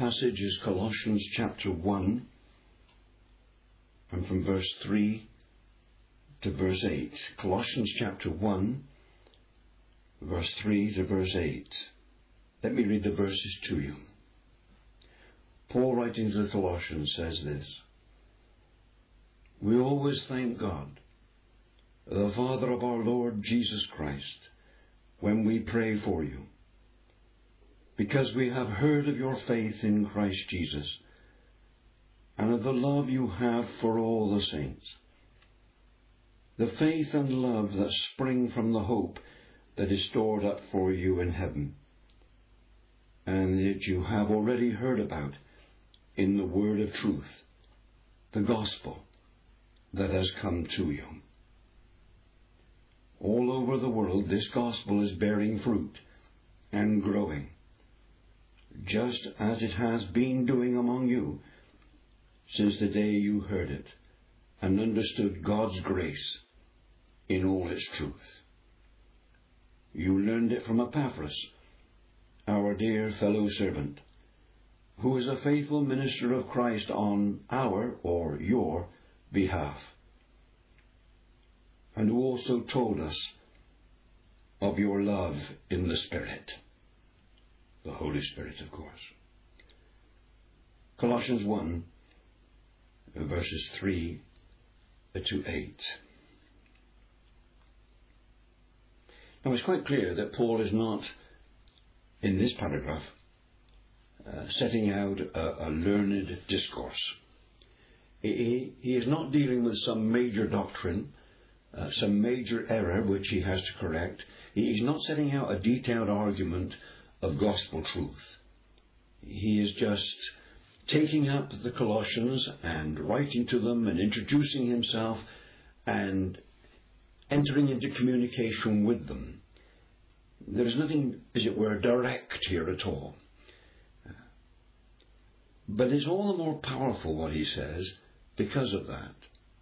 passage is Colossians chapter 1, and from verse 3 to verse 8. Colossians chapter 1, verse 3 to verse 8. Let me read the verses to you. Paul, writing to the Colossians, says this: "We always thank God, the Father of our Lord Jesus Christ, when we pray for you, because we have heard of your faith in Christ Jesus, and of the love you have for all the saints, the faith and love that spring from the hope that is stored up for you in heaven, and that you have already heard about in the word of truth, the gospel that has come to you." All over the world, this gospel is bearing fruit and growing, just as it has been doing among you since the day you heard it and understood God's grace in all its truth. You learned it from Epaphras, our dear fellow servant, who is a faithful minister of Christ on our, or your, behalf, and who also told us of your love in the Spirit, the Holy Spirit, of course. Colossians 1, verses 3 to 8. Now, it's quite clear that Paul is not, in this paragraph, setting out a learned discourse. He is not dealing with some major doctrine, some major error which he has to correct. He is not setting out a detailed argument of gospel truth. He is just taking up the Colossians and writing to them and introducing himself and entering into communication with them. There is nothing, as it were, direct here at all. But it's all the more powerful what he says because of that.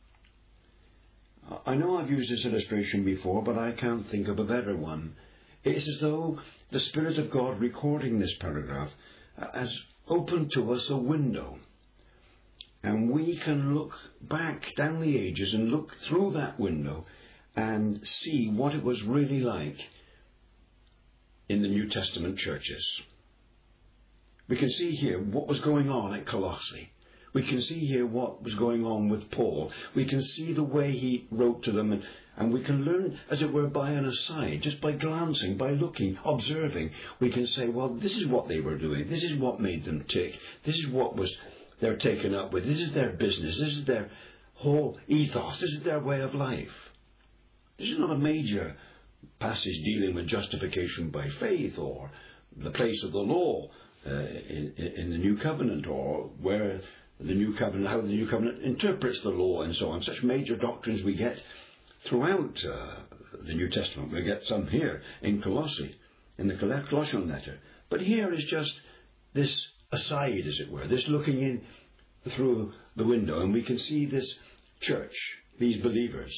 I know I've used this illustration before, but I can't think of a better one. It's as though the Spirit of God recording this paragraph has opened to us a window, and we can look back down the ages and look through that window and see what it was really like in the New Testament churches. We can see here what was going on at Colossae. We can see here what was going on with Paul. We can see the way he wrote to them, and we can learn, as it were, by an aside, just by glancing, by looking, observing. We can say, well, this is what they were doing. This is what made them tick. This is what they're taken up with. This is their business. This is their whole ethos. This is their way of life. This is not a major passage dealing with justification by faith or the place of the law in the New Covenant, or where the New Covenant, how the New Covenant interprets the law and so on. Such major doctrines we get throughout the New Testament. We get some here in Colossae, in the Colossian letter. But here is just this aside, as it were, this looking in through the window, and we can see this church, these believers,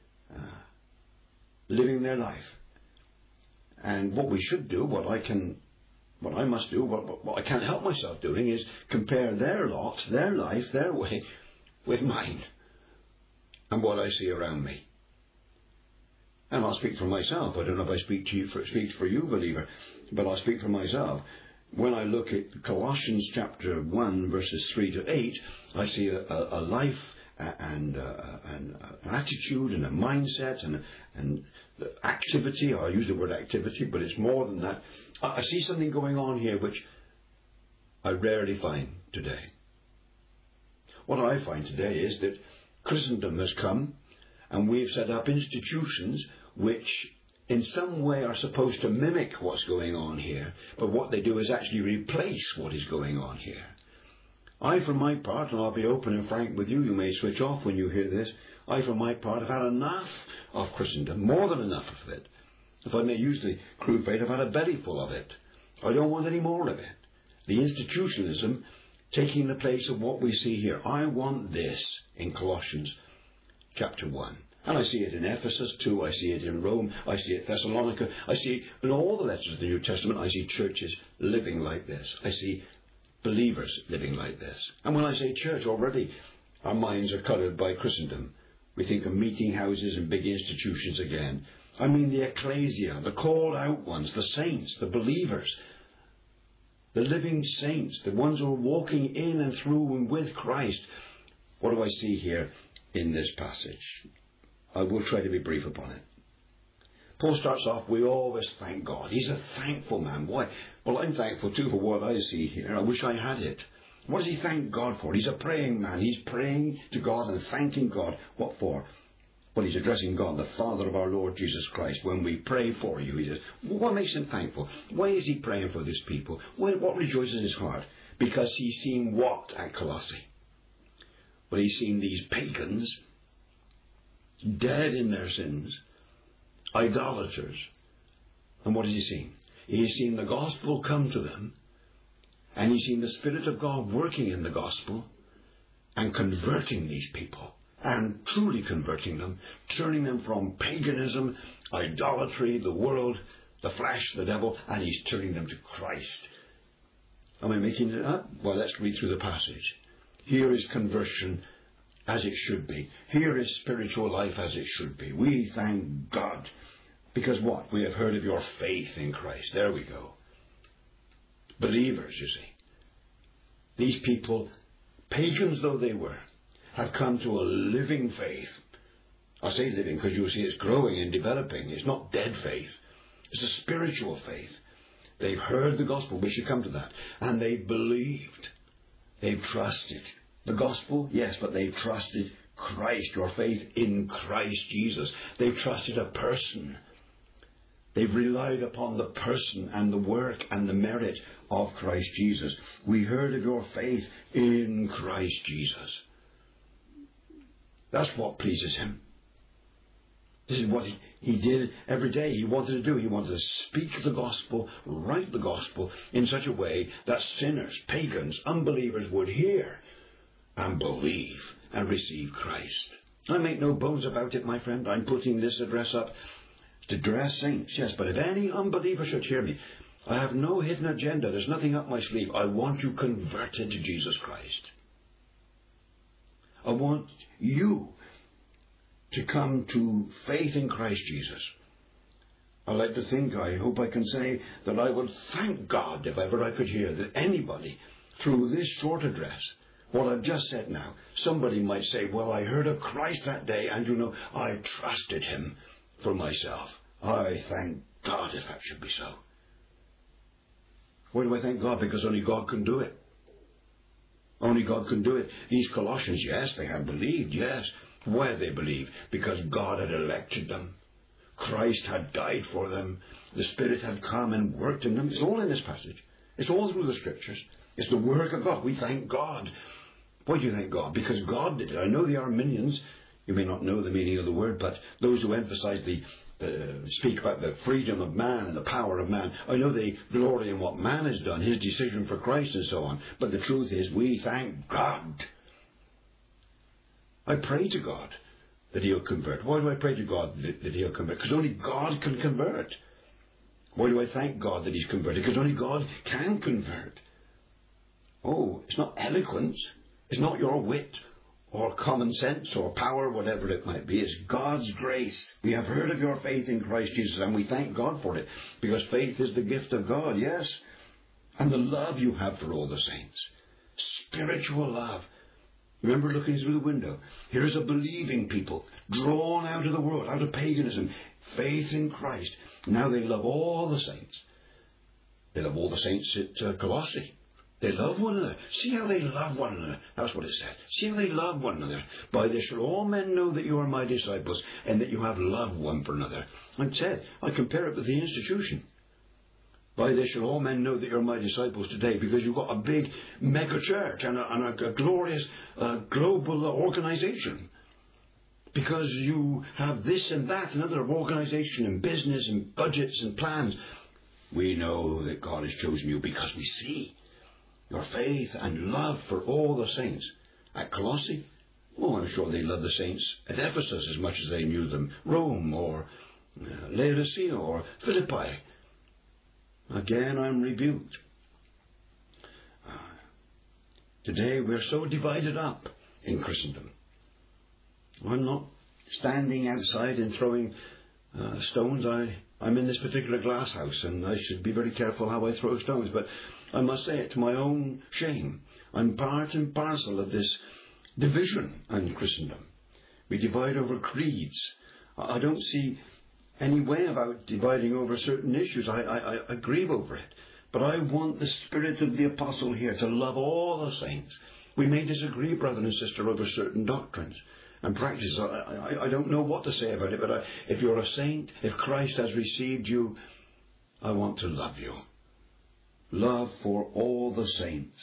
living their life. And what we should do, what I must do, what I can't help myself doing, is compare their lot, their life, their way, with mine, and what I see around me. And I'll speak for myself. I don't know if I speak for you, believer, but I'll speak for myself. When I look at Colossians chapter 1, verses 3 to 8, I see a life and an attitude and a mindset and the activity. I'll use the word activity, but it's more than that. I see something going on here which I rarely find today. What I find today is that Christendom has come, and we've set up institutions which in some way are supposed to mimic what's going on here, but what they do is actually replace what is going on here. I, for my part, and I'll be open and frank with you, you may switch off when you hear this, I, for my part, have had enough of Christendom, more than enough of it. If I may use the crude phrase, I've had a belly full of it. I don't want any more of it. The institutionalism taking the place of what we see here. I want this in Colossians chapter 1. And I see it in Ephesus too, I see it in Rome, I see it in Thessalonica, I see it in all the letters of the New Testament. I see churches living like this. I see believers living like this. And when I say church, already our minds are coloured by Christendom. We think of meeting houses and big institutions again. I mean the ecclesia, the called out ones, the saints, the believers, the living saints, the ones who are walking in and through and with Christ. What do I see here in this passage? I will try to be brief upon it. Paul starts off, we always thank God. He's a thankful man. Why? Well, I'm thankful too for what I see here. I wish I had it. What does he thank God for? He's a praying man. He's praying to God and thanking God. What for? Well, he's addressing God, the Father of our Lord Jesus Christ. When we pray for you, he says, what makes him thankful? Why is he praying for this people? What rejoices his heart? Because he's seen what at Colossae? Well, he's seen these pagans dead in their sins, idolaters. And what has he seen? He's seen the gospel come to them, and he's seen the Spirit of God working in the gospel and converting these people, and truly converting them, turning them from paganism, idolatry, the world, the flesh, the devil, and he's turning them to Christ. Am I making it up? Well, let's read through the passage. Here is conversion as it should be. Here is spiritual life as it should be. We thank God. Because what? We have heard of your faith in Christ. There we go. Believers, you see. These people, pagans though they were, have come to a living faith. I say living because you see it's growing and developing. It's not dead faith. It's a spiritual faith. They've heard the gospel. We should come to that. And they've believed. They've trusted. The gospel, yes, but they've trusted Christ, your faith in Christ Jesus. They've trusted a person. They've relied upon the person and the work and the merit of Christ Jesus. We heard of your faith in Christ Jesus. That's what pleases him. This is what he did every day. He wanted to do. He wanted to speak the gospel, write the gospel in such a way that sinners, pagans, unbelievers would hear and believe and receive Christ. I make no bones about it, my friend. I'm putting this address up to dress saints, yes, but if any unbeliever should hear me, I have no hidden agenda. There's nothing up my sleeve. I want you converted to Jesus Christ. I want you to come to faith in Christ Jesus. I like to think, I hope I can say, that I would thank God if ever I could hear that anybody, through this short address, what I've just said now, somebody might say, well, I heard of Christ that day, and you know, I trusted him for myself. I thank God if that should be so. Why do I thank God? Because only God can do it. Only God can do it. These Colossians, yes, they had believed, yes. Why had they believed? Because God had elected them. Christ had died for them. The Spirit had come and worked in them. It's all in this passage. It's all through the Scriptures. It's the work of God. We thank God. Why do you thank God? Because God did it. I know the Arminians, you may not know the meaning of the word, but those who emphasize speak about the freedom of man and the power of man. I know they glory in what man has done, his decision for Christ and so on. But the truth is, we thank God. I pray to God that he'll convert. Why do I pray to God that he'll convert? Because only God can convert. Why do I thank God that he's converted? Because only God can convert. Oh, it's not eloquence. It's not your wit or common sense or power, whatever it might be. It's God's grace. We have heard of your faith in Christ Jesus, and we thank God for it, because faith is the gift of God, yes, and the love you have for all the saints. Spiritual love. Remember looking through the window. Here's a believing people, drawn out of the world, out of paganism, faith in Christ. Now they love all the saints. They love all the saints at Colossae. They love one another. See how they love one another. That's what it said. See how they love one another. By this shall all men know that you are my disciples, and that you have love one for another. And said, I compare it with the institution. By this shall all men know that you're my disciples today, because you've got a big mega church and a glorious global organization. Because you have this and that and other organization and business and budgets and plans. We know that God has chosen you because we see your faith and love for all the saints. At Colossae, oh, I'm sure they loved the saints at Ephesus as much as they knew them. Rome or Laodicea or Philippi. Again, I'm rebuked. Today we're so divided up in Christendom. I'm not standing outside and throwing stones. I'm in this particular glass house, and I should be very careful how I throw stones, but I must say it to my own shame. I'm part and parcel of this division in Christendom. We divide over creeds. I don't see any way about dividing over certain issues. I grieve over it. But I want the spirit of the apostle here to love all the saints. We may disagree, brother and sister, over certain doctrines and practices. I don't know what to say about it, but if you're a saint, if Christ has received you, I want to love you. Love for all the saints.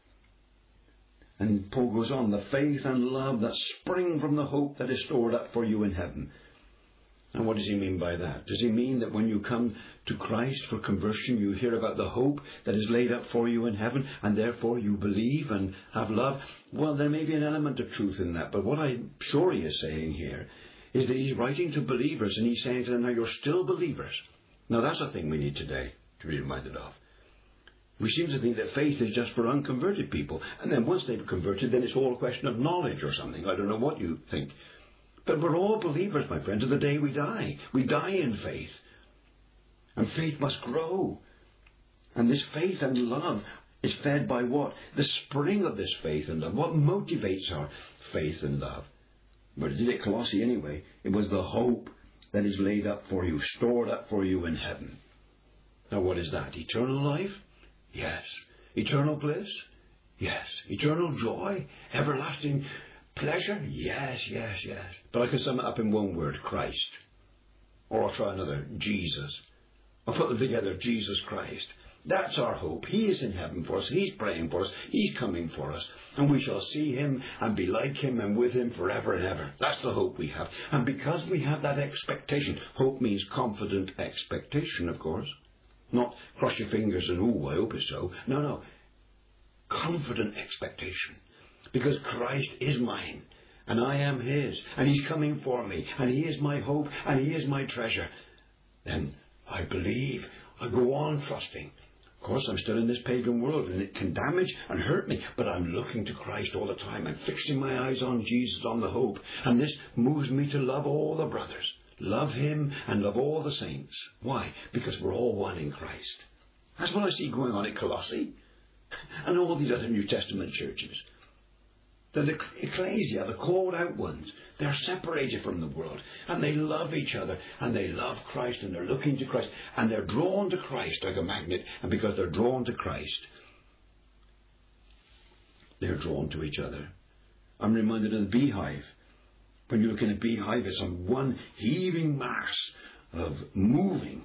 And Paul goes on, the faith and love that spring from the hope that is stored up for you in heaven. And what does he mean by that? Does he mean that when you come to Christ for conversion, you hear about the hope that is laid up for you in heaven, and therefore you believe and have love? Well, there may be an element of truth in that, but what I'm sure he is saying here is that he's writing to believers, and he's saying to them, now you're still believers. Now that's a thing we need today to be reminded of. We seem to think that faith is just for unconverted people, and then once they've converted, then it's all a question of knowledge or something. I don't know what you think. But we're all believers, my friend, to the day we die. We die in faith. And faith must grow. And this faith and love is fed by what? The spring of this faith and love. What motivates our faith and love? But it did at Colossae anyway. It was the hope that is laid up for you, stored up for you in heaven. Now what is that? Eternal life? Yes. Eternal bliss? Yes. Eternal joy? Everlasting pleasure? Yes, yes, yes. But I can sum it up in one word, Christ. Or I'll try another, Jesus. I'll put them together, Jesus Christ. That's our hope. He is in heaven for us. He's praying for us. He's coming for us. And we shall see him and be like him and with him forever and ever. That's the hope we have. And because we have that expectation, hope means confident expectation, of course. Not cross your fingers and, ooh, I hope it's so. No. Confident expectation. Because Christ is mine, and I am his, and he's coming for me, and he is my hope, and he is my treasure. Then I believe, I go on trusting. Of course, I'm still in this pagan world, and it can damage and hurt me, but I'm looking to Christ all the time. I'm fixing my eyes on Jesus, on the hope, and this moves me to love all the brothers, love him, and love all the saints. Why? Because we're all one in Christ. That's what I see going on at Colossae, and all these other New Testament churches. The ecclesia, the called out ones, they're separated from the world, and they love each other, and they love Christ, and they're looking to Christ, and they're drawn to Christ like a magnet, and because they're drawn to Christ, they're drawn to each other. I'm reminded of the beehive. When you look in a beehive, it's on one heaving mass of moving,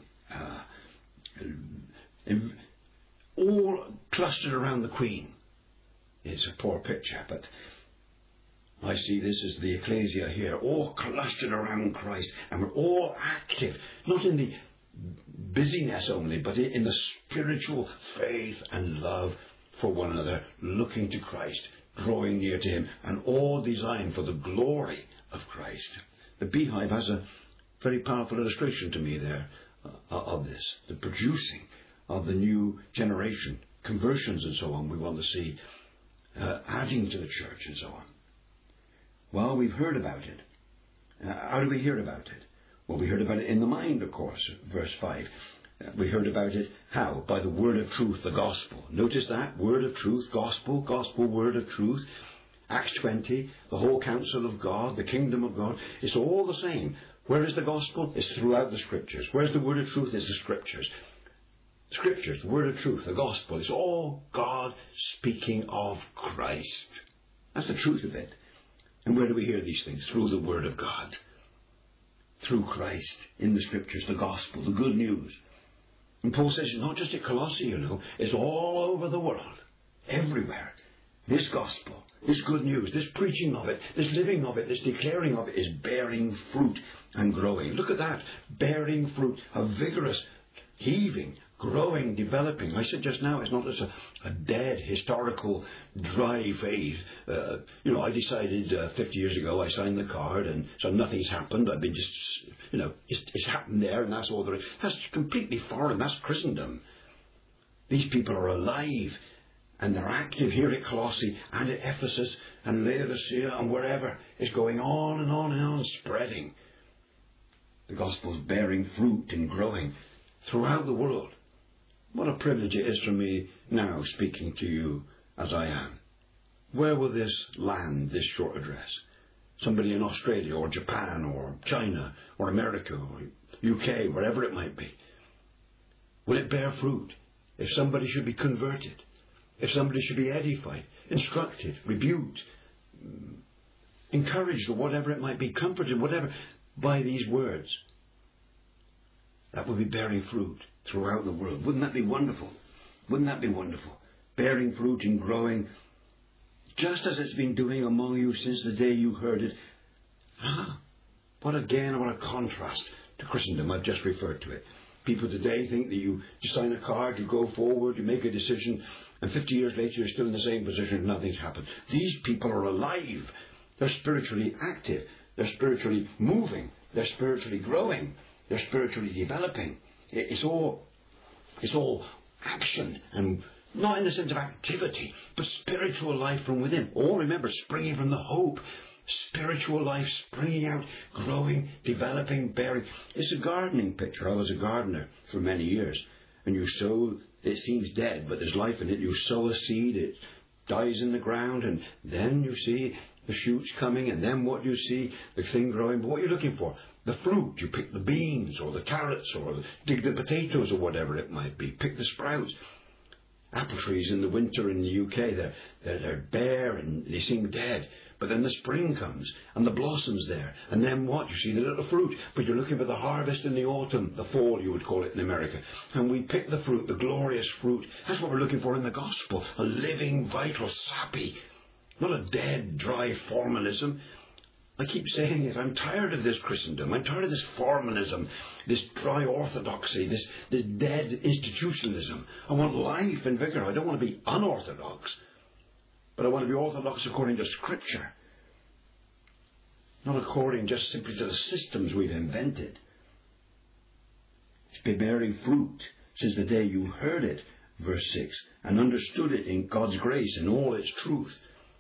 all clustered around the queen. It's a poor picture, but I see this as the ecclesia here, all clustered around Christ, and we're all active, not in the busyness only, but in the spiritual faith and love for one another, looking to Christ, drawing near to him, and all designed for the glory of Christ. The beehive has a very powerful illustration to me there of this, the producing of the new generation, conversions and so on we want to see, adding to the church and so on. Well, we've heard about it. How do we hear about it? Well, we heard about it in the mind, of course, verse 5. We heard about it how? By the word of truth, the gospel. Notice that, word of truth, gospel, word of truth. Acts 20, the whole counsel of God, the kingdom of God, it's all the same. Where is the gospel? It's throughout the scriptures. Where's the word of truth? It's the scriptures. Scriptures, the word of truth, the gospel, it's all God speaking of Christ. That's the truth of it. And where do we hear these things? Through the word of God. Through Christ, in the scriptures, the gospel, the good news. And Paul says it's not just at Colossae, it's all over the world, everywhere. This gospel, this good news, this preaching of it, this living of it, this declaring of it is bearing fruit and growing. Look at that, bearing fruit, a vigorous, heaving, growing, developing. I said just now, it's not just a dead, historical, dry phase. I decided 50 years ago, I signed the card, and so nothing's happened. I've been just, it's happened there, and that's all there is. That's completely foreign. That's Christendom. These people are alive, and they're active here at Colossae and at Ephesus and Laodicea and wherever. It's going on and on and on, spreading. The gospel's bearing fruit and growing throughout the world. What a privilege it is for me now speaking to you as I am. Where will this land, this short address? Somebody in Australia or Japan or China or America or UK, wherever it might be. Will it bear fruit? If somebody should be converted, if somebody should be edified, instructed, rebuked, encouraged, or whatever it might be, comforted, whatever, by these words, that will be bearing fruit throughout the world. Wouldn't that be wonderful? Wouldn't that be wonderful? Bearing fruit and growing, just as it's been doing among you since the day you heard it. What a contrast to Christendom. I've just referred to it. People today think that you sign a card, you go forward, you make a decision, and 50 years later you're still in the same position and nothing's happened. These people are alive. They're spiritually active. They're spiritually moving. They're spiritually growing. They're spiritually developing. It's all action, and not in the sense of activity, but spiritual life from within. All, remember, springing from the hope. Spiritual life springing out, growing, developing, bearing. It's a gardening picture. I was a gardener for many years. And you sow, it seems dead, but there's life in it. You sow a seed, it dies in the ground, and then you see the shoots coming, and then what you see, the thing growing. But what you're looking for, the fruit. You pick the beans or the carrots or dig the potatoes or whatever it might be. Pick the sprouts. Apple trees in the winter in the UK, they're bare and they seem dead. But then the spring comes and the blossom's there. And then what? You see the little fruit. But you're looking for the harvest in the autumn, the fall you would call it in America. And we pick the fruit, the glorious fruit. That's what we're looking for in the gospel. A living, vital, sappy, not a dead, dry formalism. I keep saying it. I'm tired of this Christendom. I'm tired of this formalism, this dry orthodoxy, this dead institutionalism. I want life and vigor. I don't want to be unorthodox. But I want to be orthodox according to Scripture. Not according just simply to the systems we've invented. It's been bearing fruit since the day you heard it, verse 6, and understood it in God's grace and all its truth.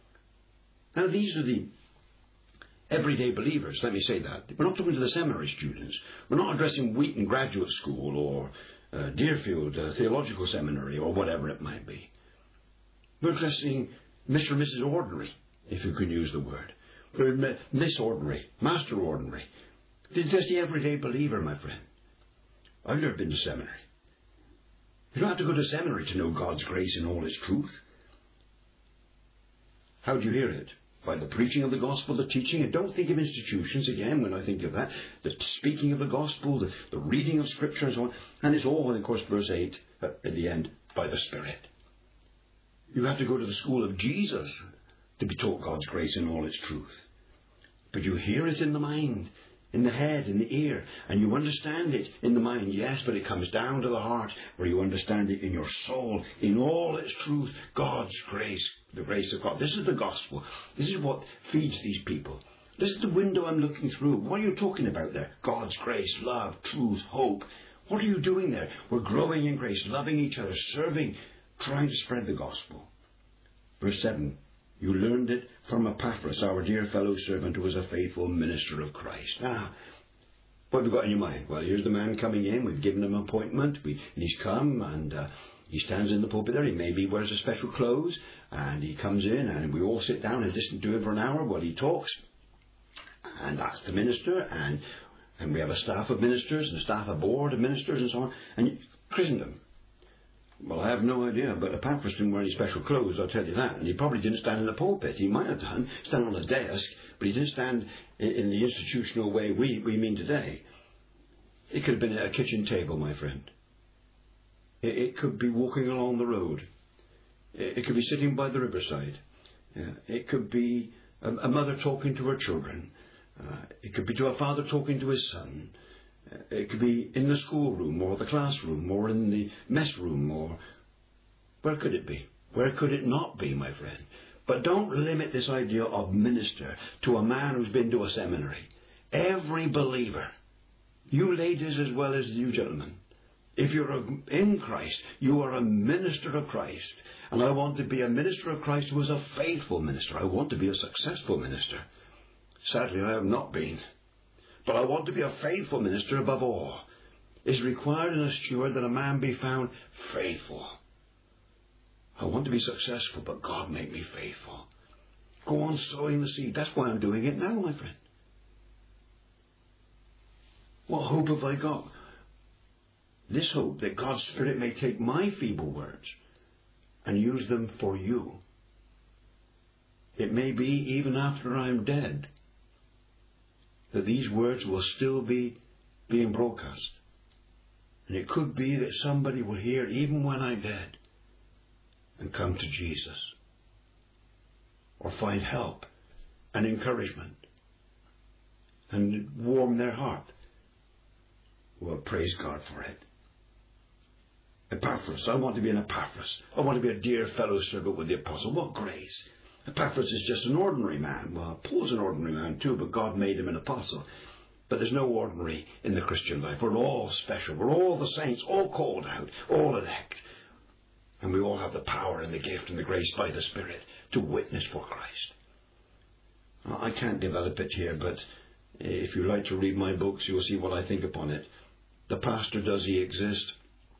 Now these are the everyday believers, let me say that. We're not talking to the seminary students. We're not addressing Wheaton Graduate School or Deerfield Theological Seminary or whatever it might be. We're addressing Mr. and Mrs. Ordinary, if you can use the word. We're Miss Ordinary, Master Ordinary. It's just the everyday believer, my friend. I've never been to seminary. You don't have to go to seminary to know God's grace and all its truth. How do you hear it? By the preaching of the gospel, the teaching. And don't think of institutions again when I think of that. The speaking of the gospel, the reading of Scripture and so on. And it's all, of course, verse 8 at the end, by the Spirit. You have to go to the school of Jesus to be taught God's grace in all its truth. But you hear it in the mind, in the head, in the ear, and you understand it in the mind, yes, but it comes down to the heart where you understand it in your soul, in all its truth, God's grace, the grace of God. This is the gospel. This is what feeds these people. This is the window I'm looking through. What are you talking about there? God's grace, love, truth, hope. What are you doing there? We're growing in grace, loving each other, serving, trying to spread the gospel. Verse 7, you learned it from Epaphras, our dear fellow servant who was a faithful minister of Christ. Now, what have you got in your mind? Well, here's the man coming in. We've given him an appointment. And he's come and he stands in the pulpit there. He maybe wears a special clothes and he comes in and we all sit down and listen to him for an hour while he talks. And that's the minister, and we have a staff of ministers and a staff of board of ministers and so on. And Christendom. Well, I have no idea, but Epaphras didn't wear any special clothes, I'll tell you that. And he probably didn't stand in the pulpit. He might have done, stand on a desk, but he didn't stand in the institutional way we mean today. It could have been at a kitchen table, my friend. It could be walking along the road. It could be sitting by the riverside. It could be a mother talking to her children. It could be to a father talking to his son. It could be in the schoolroom or the classroom or in the mess room, or where could it be? Where could it not be, my friend? But don't limit this idea of minister to a man who's been to a seminary. Every believer, you ladies as well as you gentlemen, If you're in Christ, you are a minister of Christ. And I want to be a minister of Christ who is a faithful minister. I want to be a successful minister. Sadly, I have not been. But I want to be a faithful minister above all. It is required in a steward that a man be found faithful. I want to be successful, but God make me faithful. Go on sowing the seed. That's why I'm doing it now, my friend. What hope have I got? This hope that God's Spirit may take my feeble words and use them for you. It may be even after I'm dead that these words will still be being broadcast. And it could be that somebody will hear even when I'm dead and come to Jesus, or find help and encouragement and warm their heart. Well, praise God for it. Epaphras. I want to be an Epaphras. I want to be a dear fellow servant with the apostle. What grace. Epaphras is just an ordinary man. Well, Paul's an ordinary man too, but God made him an apostle. But there's no ordinary in the Christian life. We're all special. We're all the saints, all called out, all elect. And we all have the power and the gift and the grace by the Spirit to witness for Christ. I can't develop it here, but if you like to read my books, you'll see what I think upon it. The pastor, does he exist?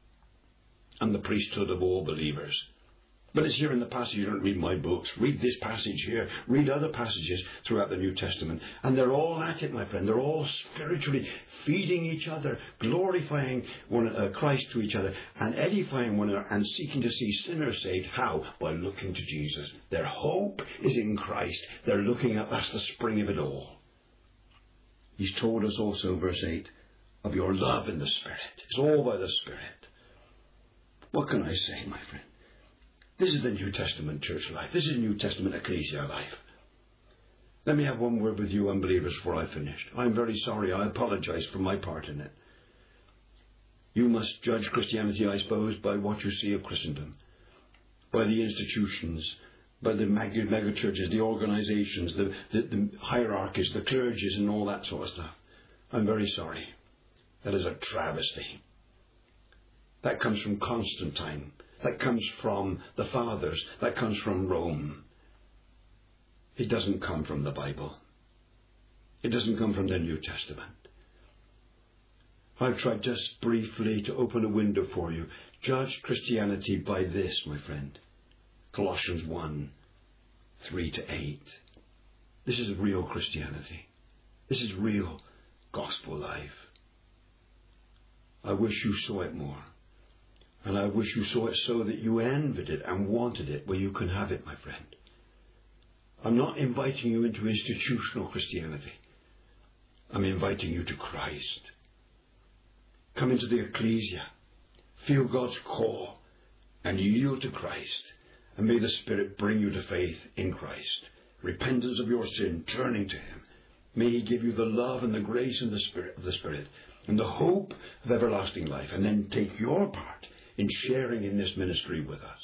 And the priesthood of all believers. But it's here in the passage. You don't read my books. Read this passage here. Read other passages throughout the New Testament. And they're all at it, my friend. They're all spiritually feeding each other, glorifying Christ to each other, and edifying one another, and seeking to see sinners saved. How? By looking to Jesus. Their hope is in Christ. They're looking at, that's the spring of it all. He's told us also, verse 8, of your love in the Spirit. It's all by the Spirit. What can I say, my friend? This is the New Testament church life. This is New Testament ecclesia life. Let me have one word with you unbelievers before I finish. I'm very sorry. I apologize for my part in it. You must judge Christianity, I suppose, by what you see of Christendom, by the institutions, by the mega churches, the organizations, the hierarchies, the clergies, and all that sort of stuff. I'm very sorry. That is a travesty. That comes from Constantine. That comes from the fathers. That comes from Rome. It doesn't come from the Bible. It doesn't come from the New Testament. I've tried just briefly to open a window for you. Judge Christianity by this, my friend. Colossians 1, 3-8. This is real Christianity. This is real gospel life. I wish you saw it more. And I wish you saw it so that you envied it and wanted it where you can have it, my friend. I'm not inviting you into institutional Christianity. I'm inviting you to Christ. Come into the ecclesia. Feel God's call and yield to Christ. And may the Spirit bring you to faith in Christ. Repentance of your sin, turning to Him. May He give you the love and the grace and the Spirit of the Spirit and the hope of everlasting life. And then take your part in sharing in this ministry with us.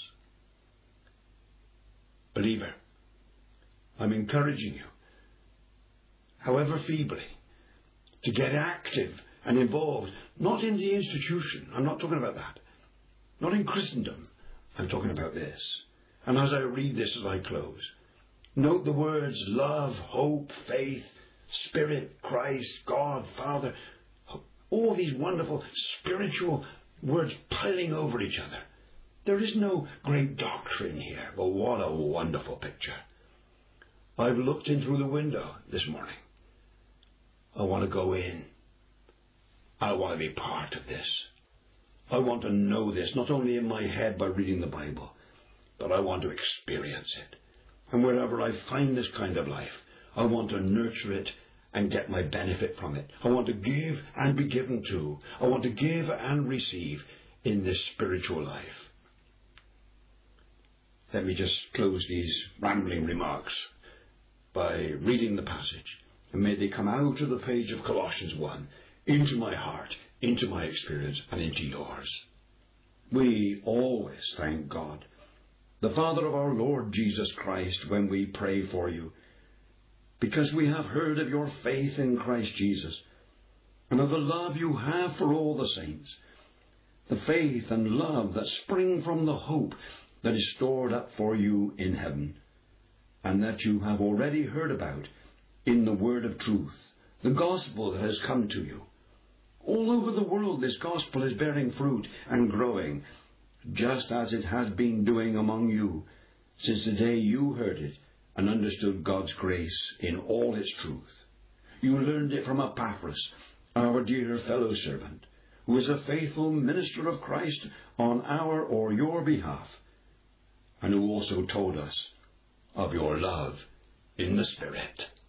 Believer, I'm encouraging you, however feebly, to get active and involved, not in the institution. I'm not talking about that. Not in Christendom. I'm talking about this. And as I read this as I close, note the words love, hope, faith, Spirit, Christ, God, Father, all these wonderful spiritual words piling over each other. There is no great doctrine here, but what a wonderful picture. I've looked in through the window this morning. I want to go in. I want to be part of this. I want to know this, not only in my head by reading the Bible, but I want to experience it. And wherever I find this kind of life, I want to nurture it and get my benefit from it. I want to give and be given to. I want to give and receive in this spiritual life. Let me just close these rambling remarks by reading the passage. And may they come out of the page of Colossians 1 into my heart, into my experience, and into yours. We always thank God, the Father of our Lord Jesus Christ, when we pray for you, because we have heard of your faith in Christ Jesus, and of the love you have for all the saints, the faith and love that spring from the hope that is stored up for you in heaven, and that you have already heard about in the word of truth, the gospel that has come to you. All over the world this gospel is bearing fruit and growing, just as it has been doing among you since the day you heard it and understood God's grace in all its truth. You learned it from Epaphras, our dear fellow servant, who is a faithful minister of Christ on our or your behalf, and who also told us of your love in the Spirit.